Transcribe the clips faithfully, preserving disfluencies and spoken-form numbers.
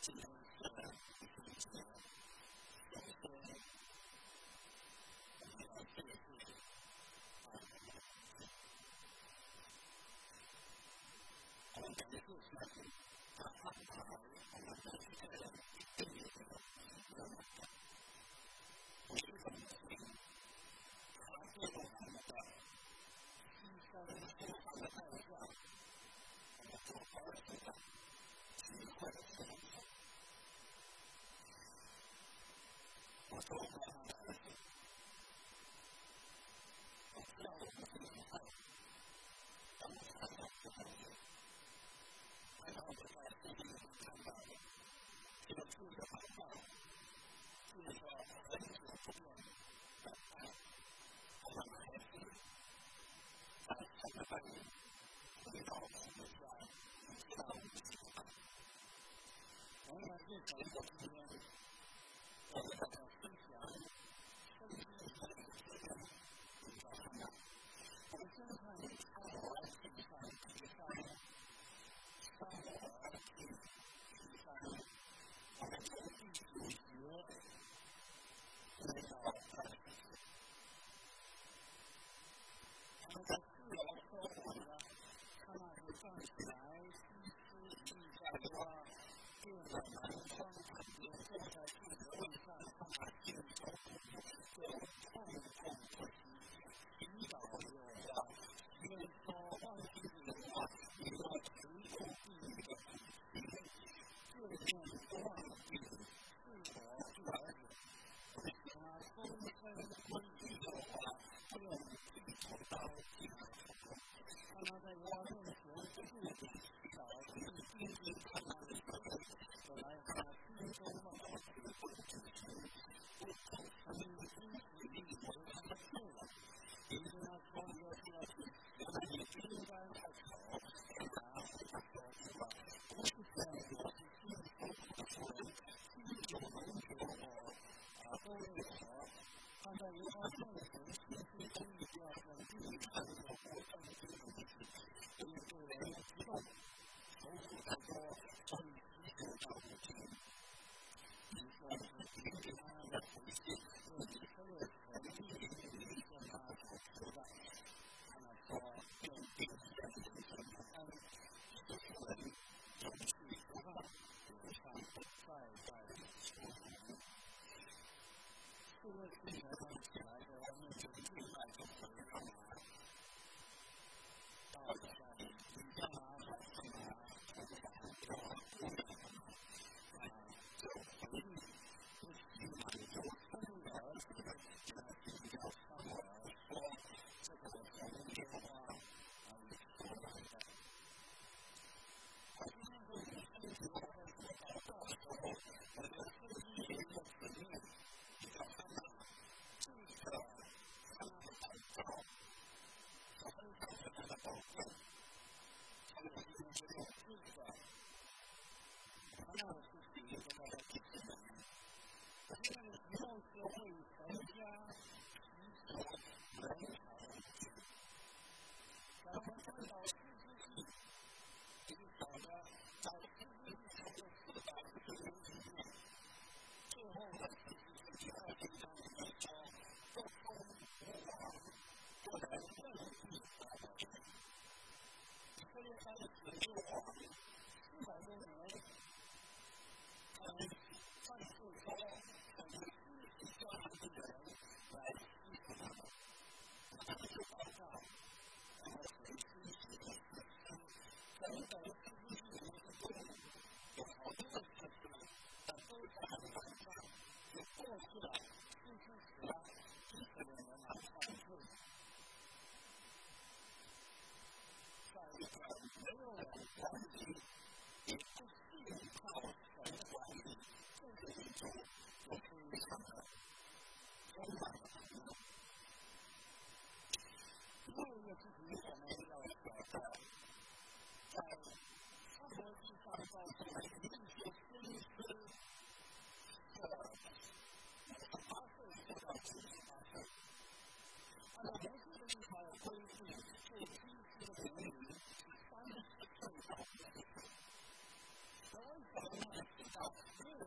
在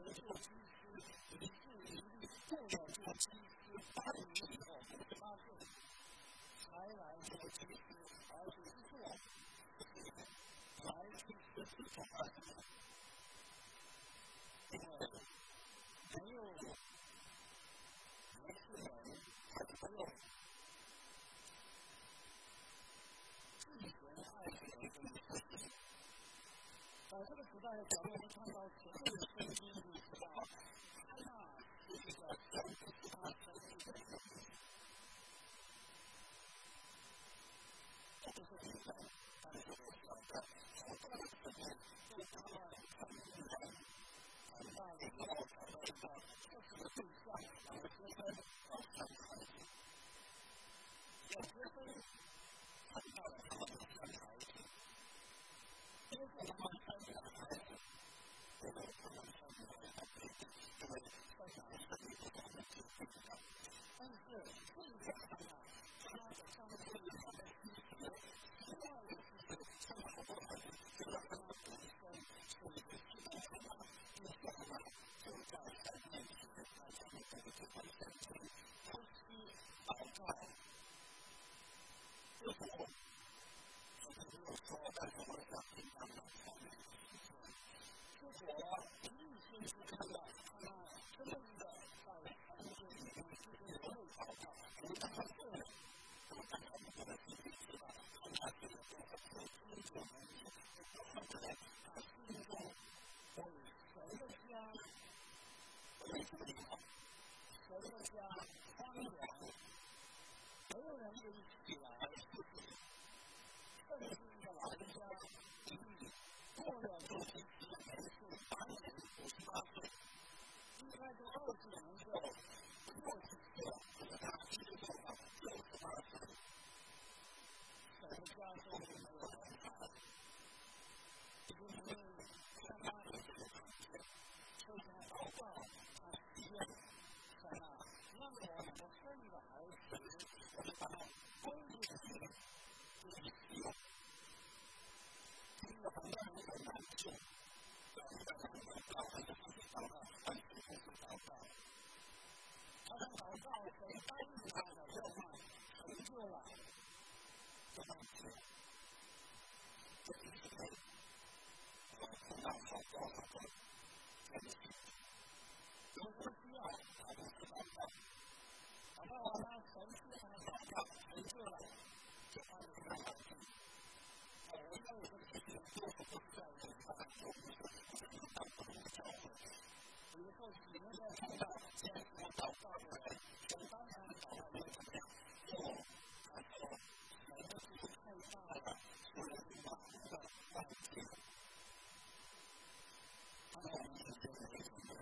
做祭司，一步一步做了做祭司八年以后，五十八岁才来做祭司，而且是做来祭司之前的，因为没有没是人，没有自己人爱人的一个事情。在这个时代的角度，我们看到前面的圣经里知道，安娜是一个神是他生命的人，这就是一个但是我需要在好多的时候对他们很自然长大了以后找到一个特殊的对象，两个结婚要生孩子，要结婚看到了他们的生孩子，接着他们生下孩子，这个他们生下来的孩子，因为生下来是一个他们结婚的，但是这一个安娜，她的上次她的妻子，另外一个是生了好多孩子，这个安娜本身是一个基督徒嘛，因此安娜就在神面前来向这个结婚圣经夫妻祷告，就是我。没有说，但是我想跟他们讲的是，结果一定先是看到他们真的在房间里面就是没有祷告，没有祷告，我看他们这个弟弟知道，他们这个都是说清楚的，他们在他心中为神的家为什么好？神的家荒凉，没有人可以起来。圣经的老人家比喻过了六十七年是八年五十八岁，应该说二十年后六十岁了，就是他一直做到六十八岁。神的家中没有人才，因为相当于这个感觉，所以他祷告，他许愿，神啊，让我能够生一个孩子，我就把他归入你。听了很多人很难受，但是他们祷告，他们祷告，他们祷告，他们祷告，谁答应他的愿望成就了，这样子，这就是我碰到好多好多人，有什么需要，他们去祷告，祷告完了，神是他们祷告成就了，就按照他来做。我们要有这个事情，都是不在人上，都不是当不同的教会。比如说，你们在看到现在我祷告的人，我当然祷告会怎么样？我他说，每个事情太大了，所以是忙的忘记了。他们我们是这个为什么？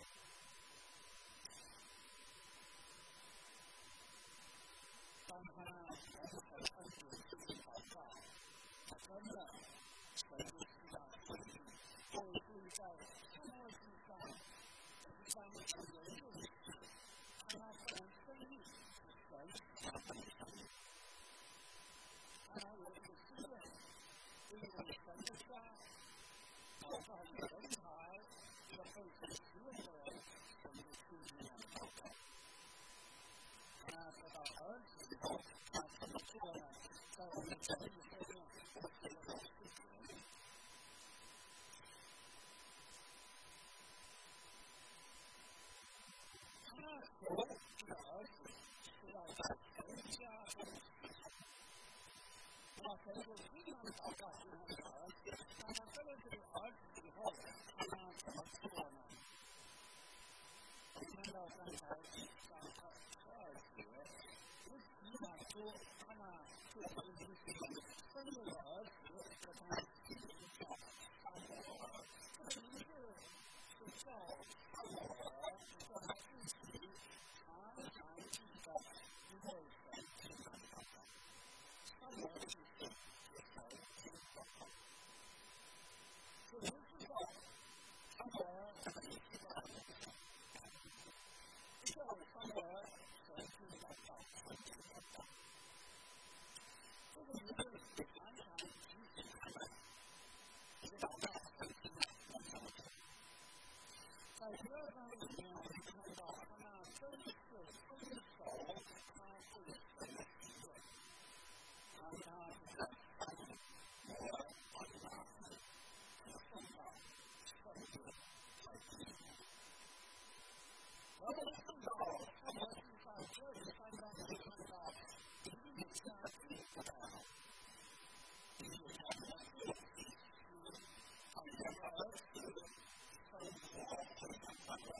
当他我们很开始自己祷告。真的，神就知道回应，所以是在末世上，第三个有认识，看他个人生命是神他本身，看他有一个经验，因为神的家，祷告一个人才，一个被神使用的人，神就亲自来祷告。他说到儿子以后，他怎么做呢？在我们整理后面，我写了个视频。他求这个儿子是要在神家中死守，那神就经常祷告他这个儿子。当他得了这个儿子以后，他怎么做呢？我们看到刚才第三二十二节，我起码说他那就回应是生了个儿子，和他起名叫撒母耳。这个名字是叫撒母耳，是叫他自己常常记得，因为神经常祷告。撒母耳的意思是神经祷告。我们知道， 在第二章里面，我们看到他那真是伸手，他会神的体验。他他是把你我把你拿去，送到圣殿来祭祀。然后我们看到复活记上第二十三章，我们看到以利家祭司的以利家的祭司，他们的儿子生活非常快乐。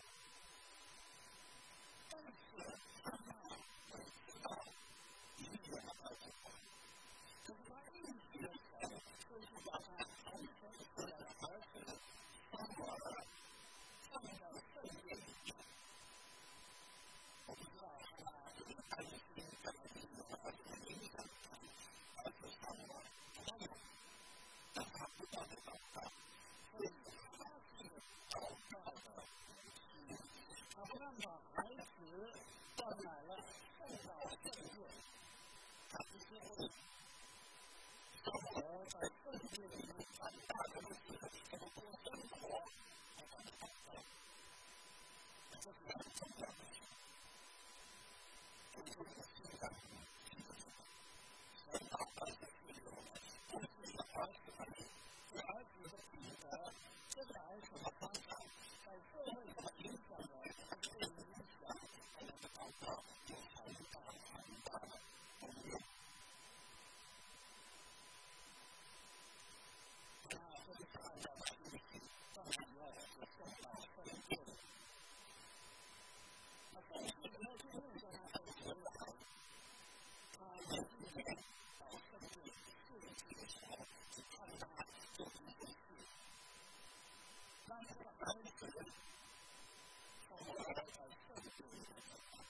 但是他们会知道以利的儿子，可是他应许的神就是把他重生出来的儿子撒母耳放在圣殿里面。我不知道他这个担心在以利的儿子的影响儿子撒母耳没有，但他不断的祷告，所以他是祷告的主，他不但把孩子断奶了送到圣殿，他直接会撒母耳在圣殿里面长大的日子怎么过生活，他帮他祷告，这是很重要的。这就是现在神祷告的自由，不是儿子的你，是儿子的品德，这个儿子的方向，在社会上影响人，他就会影响他们的祷告有很大很大的功用。那这就是按照他的意思，放完以后就送到圣殿。那圣殿里面就问一下他的回来，他有一年到圣殿四次的时候，只看他做一件事，让他的儿子撒母耳在圣殿里面祷告。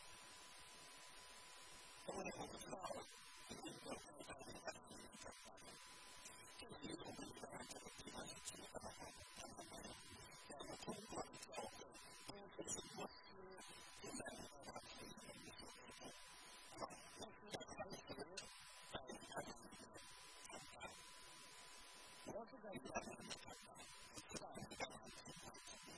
因为我不知道你们有没有在这个里面祷告，这是一种我们在这个地方知道的，他们两个中国的教会都是牧师就在那个里面的时候，啊，牧师的儿子在他的里面参加。我是在里面参加，不知道你干嘛参加。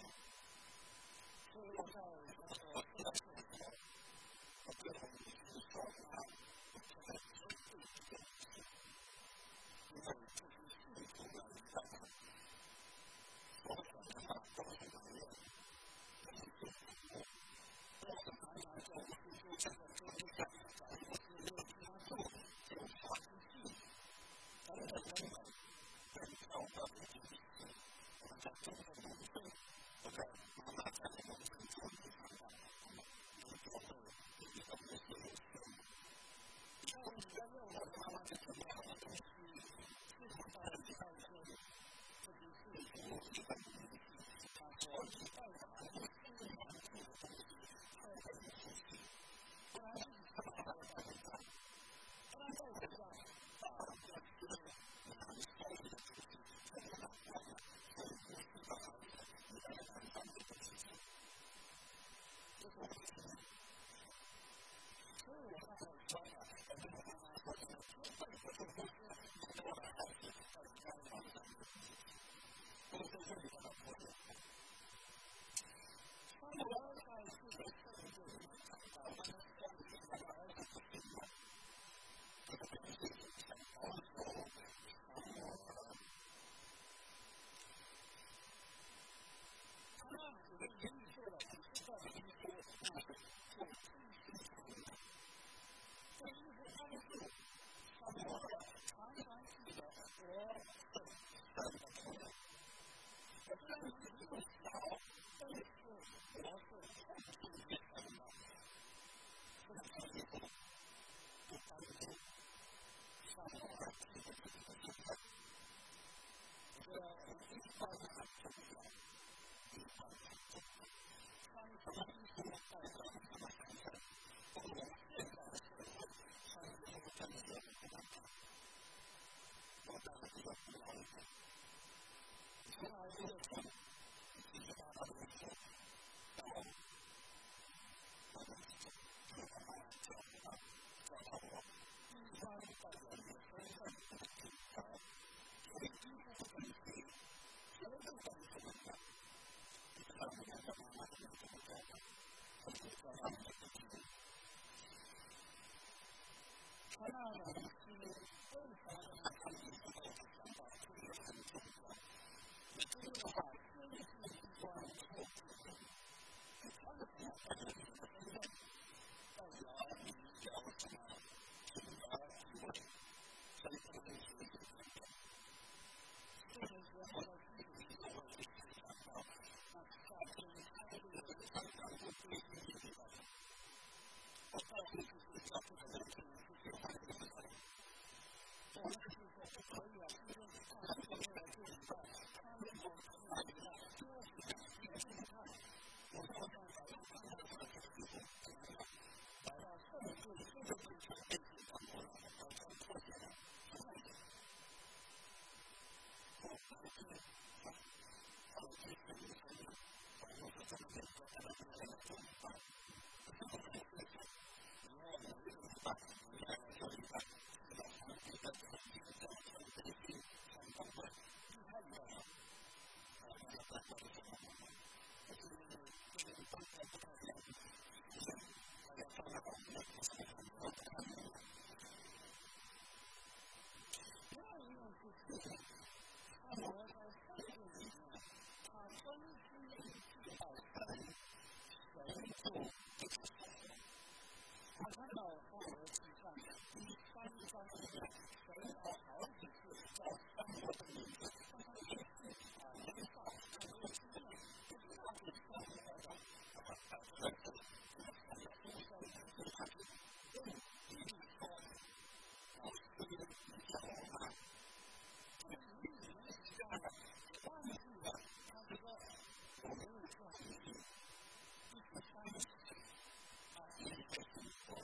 所以我在那个四大社的时候，我觉得我们是说他这个绝对是正确，因为这是信徒的一个所讲的话都是能量，都是信徒。我们常常在我们就这个周围上讲，我是没有听他说有啥之气，咱们的人们跟教会的意思，我们在中国农村，我在妈妈在农村村里长大，有教会有一个牧师有神。那我们在问我妈妈是怎么样的东西，自从到了礼拜天，这就是我一个东西，他说礼拜堂是非常重的东西，太很有东西，不然自己是把它带回家，不然带回家把这个拿你带回的东西全部拿光了，所以不是把它礼拜堂当这个事情，这是我的经验。所以我刚才说了，我跟我妈妈说的，绝对不是牧师给我的孩子在家里面的东西，都是这里的朋友。撒母耳在这个圣殿里面看到他们家里面的儿子的形象，这个东西很保守撒母耳。他那时的言语做了几十个的衣服，那是做真心诚意的。这衣服穿住撒母耳常常记得我是神的仆人。我虽然年纪不小，但是我是很敬虔的。这个衣服不单纯撒母耳记得这个身份，我觉得一般很重要，一般很重要。穿什么衣服代表什么身份，我们现在的社会穿衣服真的有点不一样。我讲的这个不好意思，从来这个从一直到到的时候，到我们有办法找不到找到我，一般代表你的身份不平高，所以衣服不整齐，绝对不是不一样。你知道吗？ 他那样是为啥呢？他们想到想法特别很重要。你这个话，先是一关后知，他们想法是什么身份？代表你要什么？什么地位？谁不会学习成长？这个时候呢，自己就会想到，那下天开这个非常不对劲的地方。我到底是要这个问题是这样的一个。我们是说不可以啊，因为看这个这一段，他们说那一段多是也是看，我说这样把它看到这个地方，把它甚至这个地方被你看过了，把它错起来，看见。我不是啊，我是什么什么，我是这么一个这么一个这么大，这么一个事情，然后我这么大，你看这一大。我看到后来去看第三章的神好好几次叫三国的名字，但他也是啊，没到很多经验，不知道是什么来的，啊，这是这个三个都是非常用比例说，我是一个比较啊，这个比例呢是这样的，忘记了他这个我没有做比例，第三个啊，这个是我。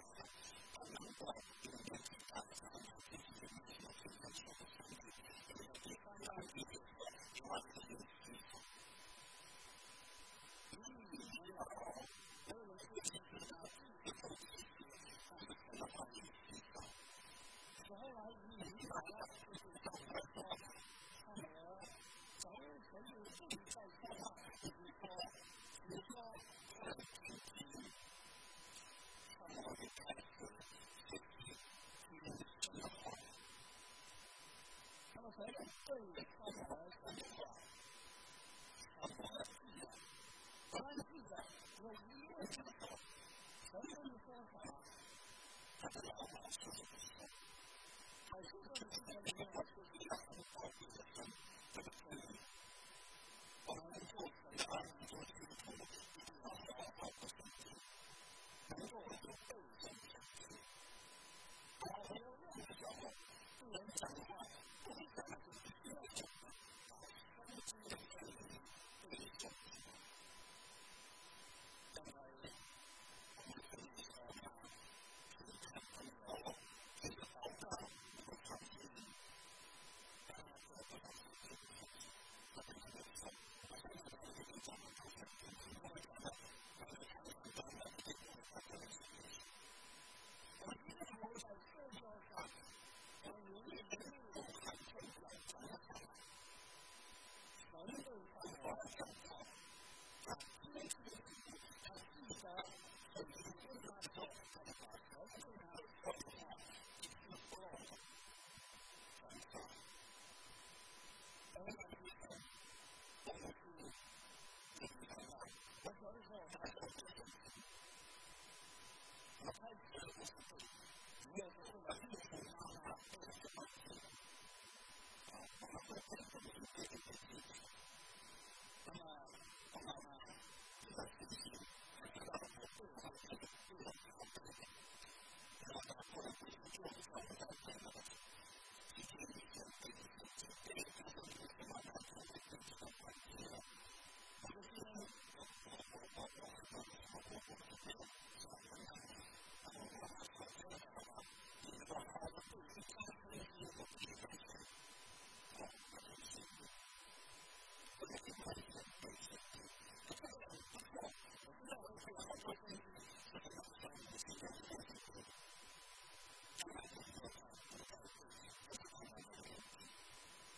后来你明白了，就是讲的说，看我从神有自己在说话，就是说，比如说他的主题，看我就开始学习，去生活。那么谁对看我神的话，看我记得，当然记得，我一定这么说，神跟你说什么，他就要我说什么。好处就是今天里面我自己很好奇的是，这个可以，我们做成的二十多岁的同学，一定要好好的学习，能够有背诵下去。然后没有任何时候对人讲话，不会讲的就是需要讲的，三知的可以背诵。当然，我们可以说他是很重要，这个祷告。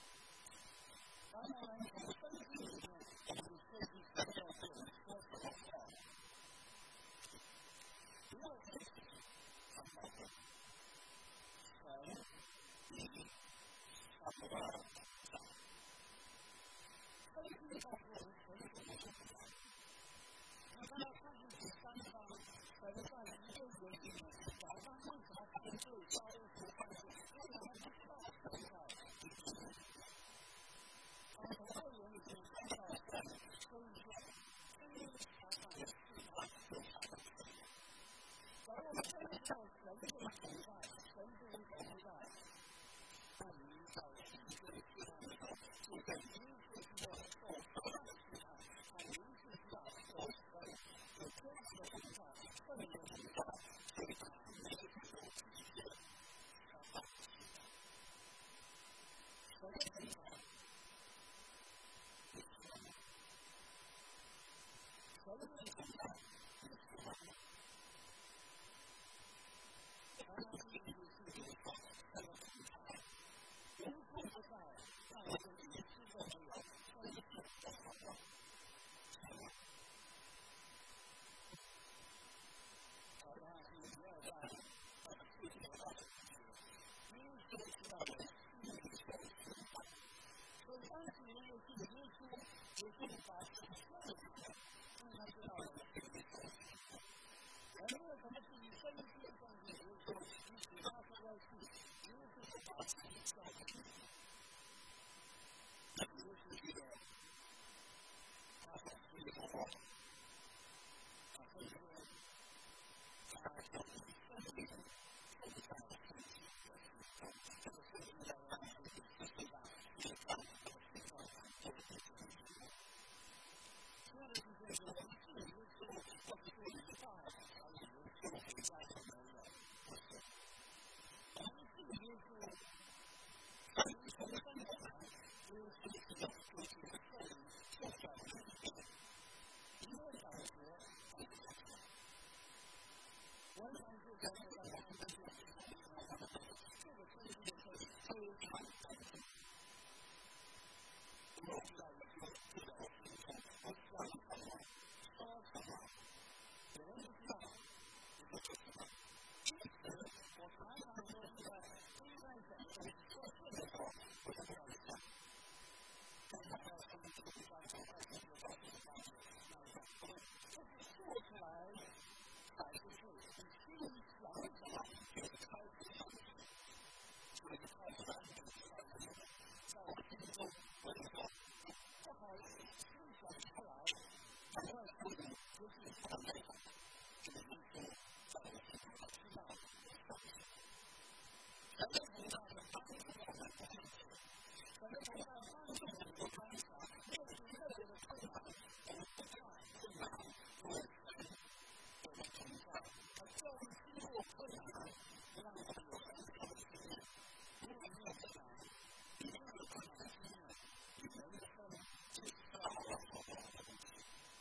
当然，从分析里面，我们可以看到这种说法。 而我们真的知道神的存在，神的存在，但你在一个时代里头，就在一个时代受苦难的时代，在一个时代受神有天使的存在，圣灵的存在，所以他没有有体现他大的时代。神的存在，你知道吗？神的存在，你知道吗？常常是一个事情上，神的存在，无处不在，但我们一次都没有分享的好话。好像你不要在呃自己的话语因为这个知道的心里所存在。所以当时耶稣耶稣耶稣把神说的时候，让他知道了心里所存在。而为什么是以身体上的耶稣，以其他的关系，耶稣就把自己交给你。耶稣觉得他所说的话，他会说他所生命存在的身体，这个是应该让我们知道也看到知道这个是什么。亲爱的弟兄姊妹，我们是耶稣，或者说一半还有耶稣回家的没有？不是，我们是耶稣，神从生而来，耶稣是有主体的圣灵所造的一切，一个小时才是完成。完全是在这个完全是这个世界是非常单纯。我知道一个这个系统，我知道一个说什么，有人不知道，你就不知道。因此，我常常说是在非常讲的做事的时候，我就这样想。看到要从这个地方从二十六到十八节，那我讲，就是做出来。才是对，你心里想什么，就是开始想什么，所以开始想什么，在我心中，我就说，不好意思想出来，赶快处理，就是想那个，这个意思，在我心中知道我想什么。神的同在是帮助我们的意思，神的同在帮助我们的观察，面对任何的困难，我们不怕困难，因为神。存在，而教会经过困难，让我们有很好的经验。如果没有困难，你没有困难的经验，你人生就是要好好的东西。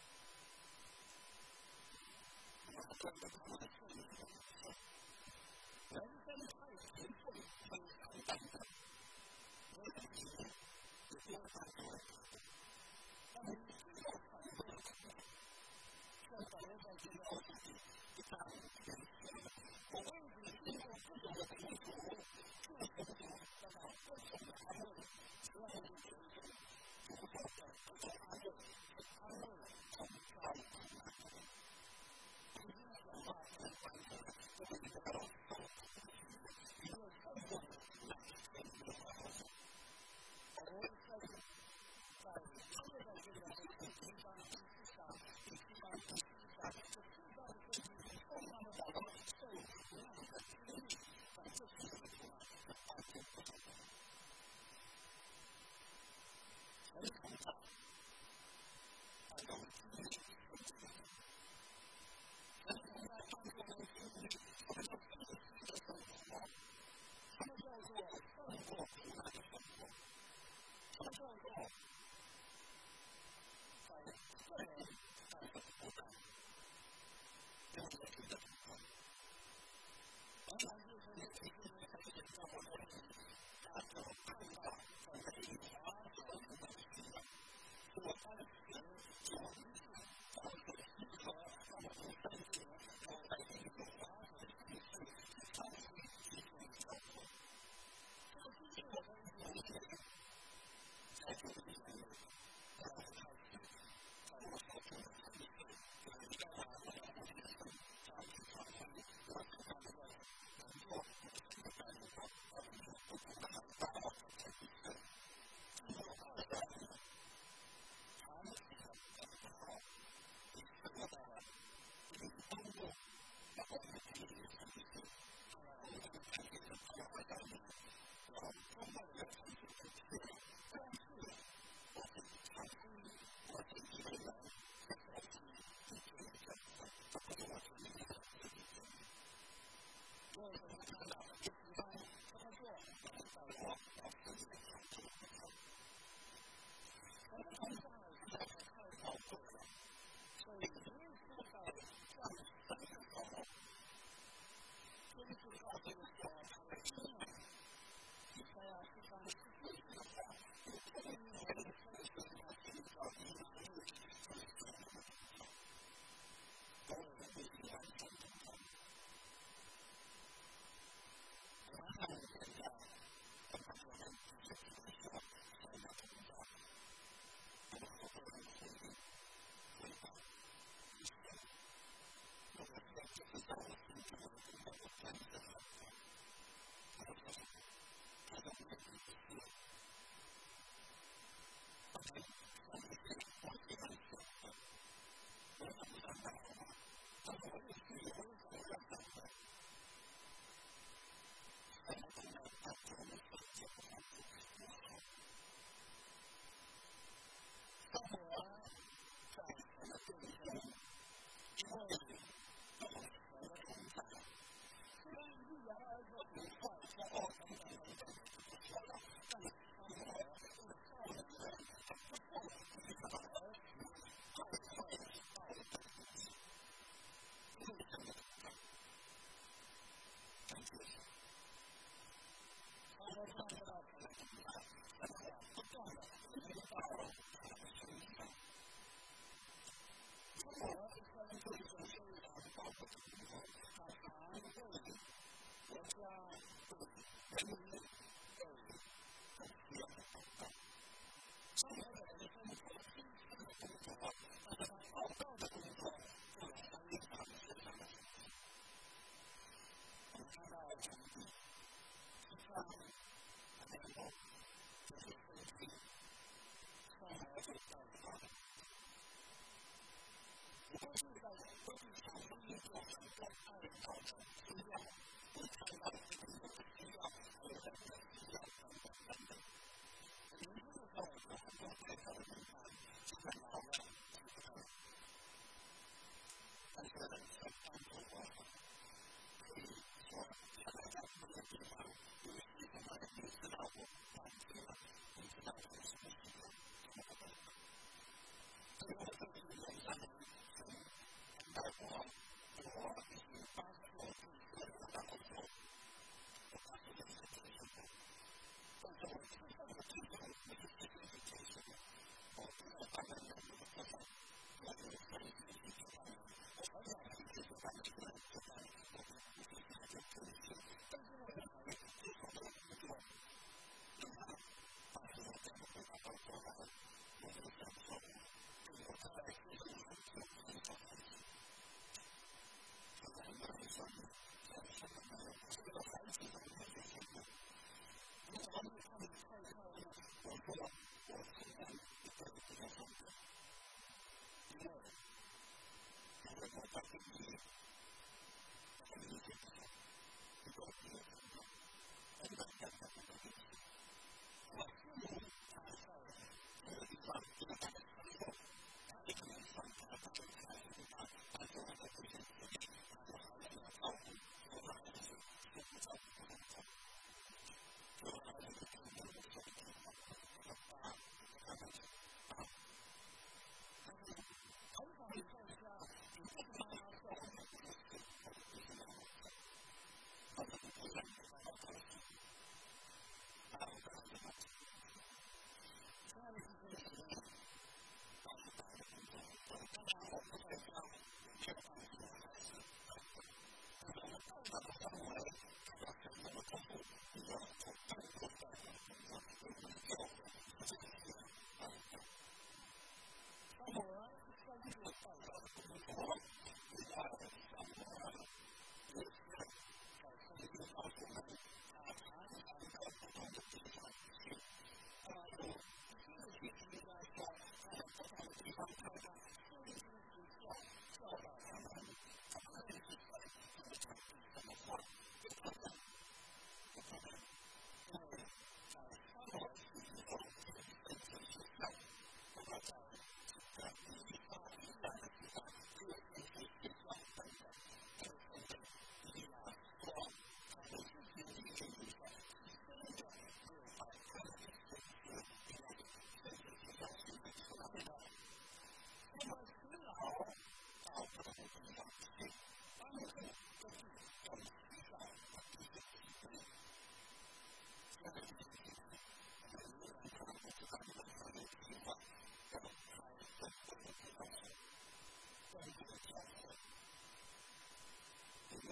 我们跟着他们的圣灵的人生太沉重，非常单纯，没有经验，也不用太多的但是你知道很多的困难。在保罗在这个奥斯汀一大五天，我为你经过各种的苦楚，各种的那个各种的安慰，只要你觉得足够的这种安慰，是安慰同在苦难的人。今天的讲话是关于这个一个受苦的经历，一个受过的苦难的一个过程。保罗在在现在这个第七章第四章第七章第四章这四章的圣经里，后面的保罗受苦难的经历，在这些的苦难是发生不少的。神同在，带我们经历神的经历。神同在帮助我们经历什么叫自己的生活？什么叫做胜过苦难的生活？什么叫做在个人在苦难？有一个这个情况，当然就是有一些人开始在我这里，他就看到在这里华所有的需要，我当时有一次在这个适合在我们三节，我在这里有华所的故事，当时提出一个这个故事我们有一些人在这里面，在我开始，在我所做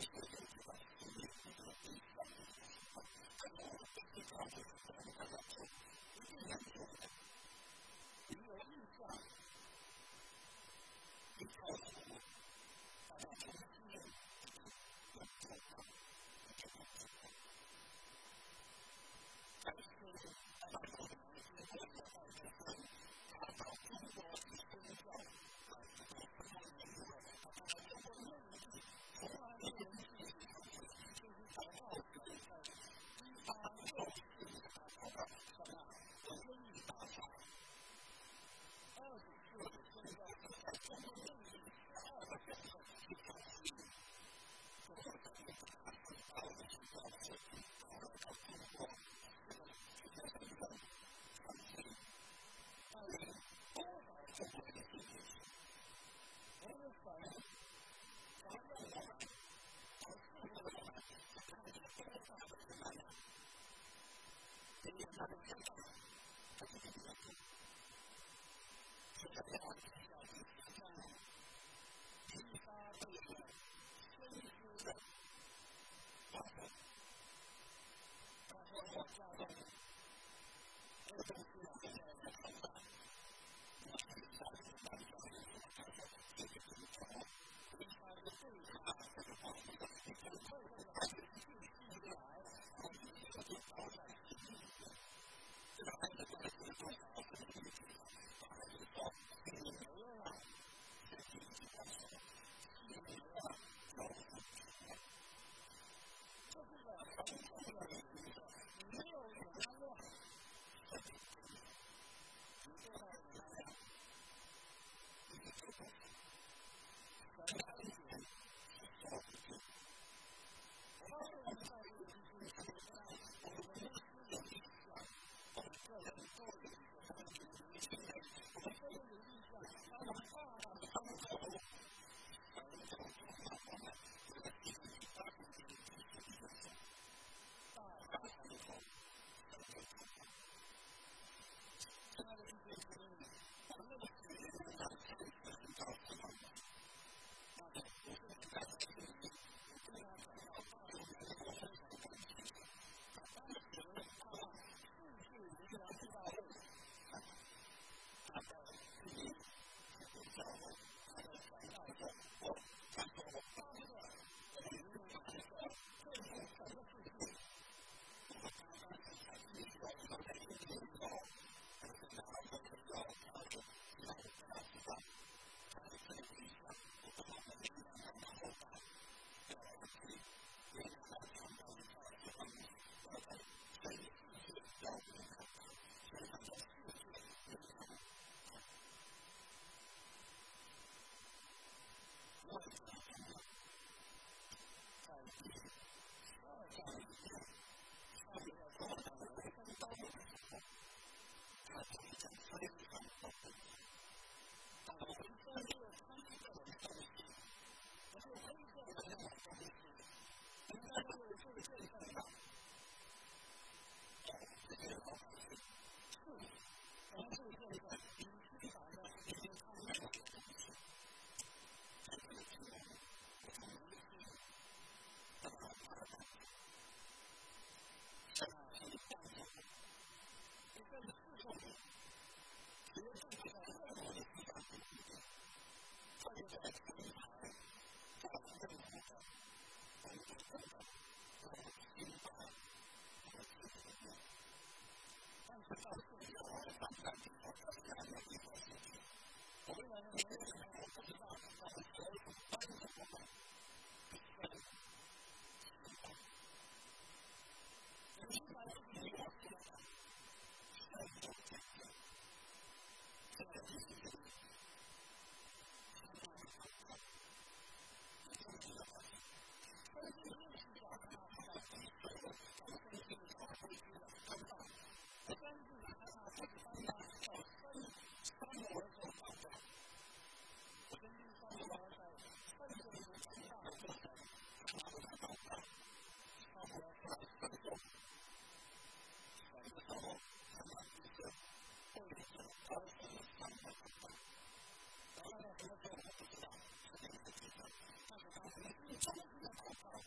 中国的口号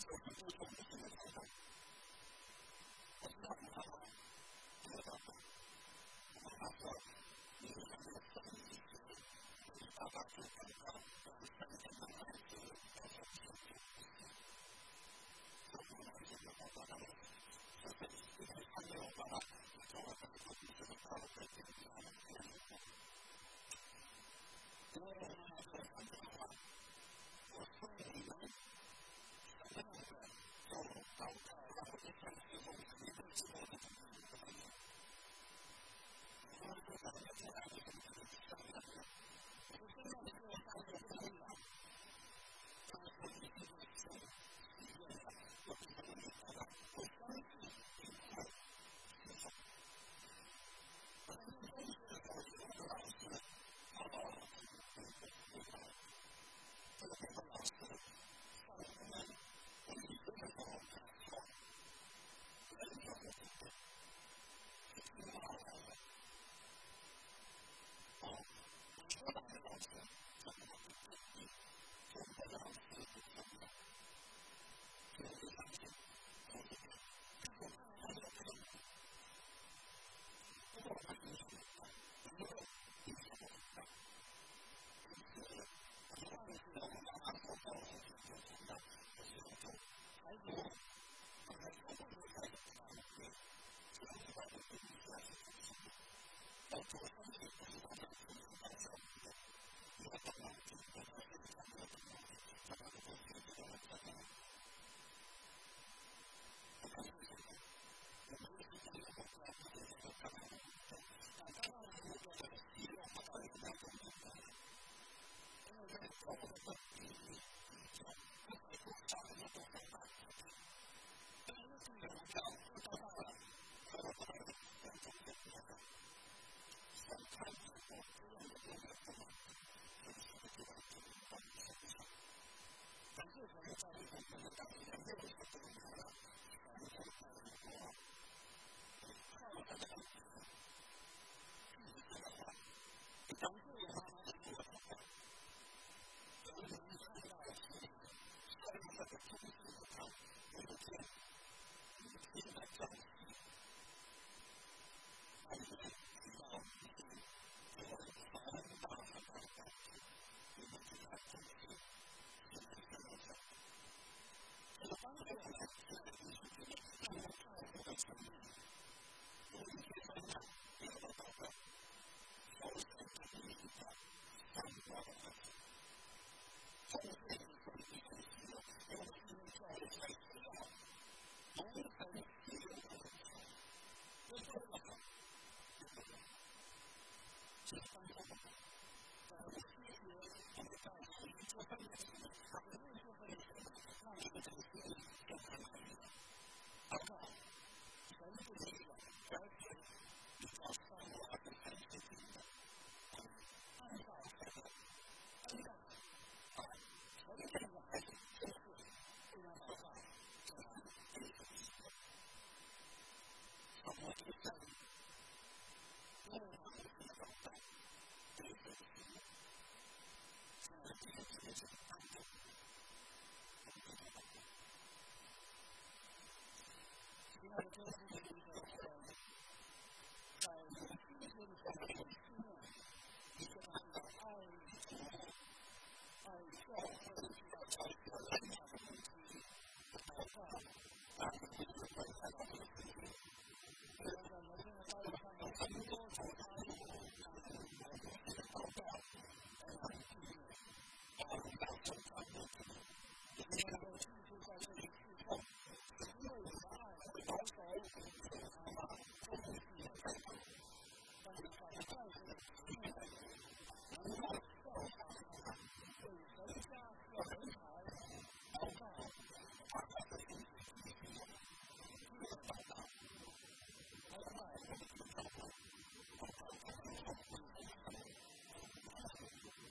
很多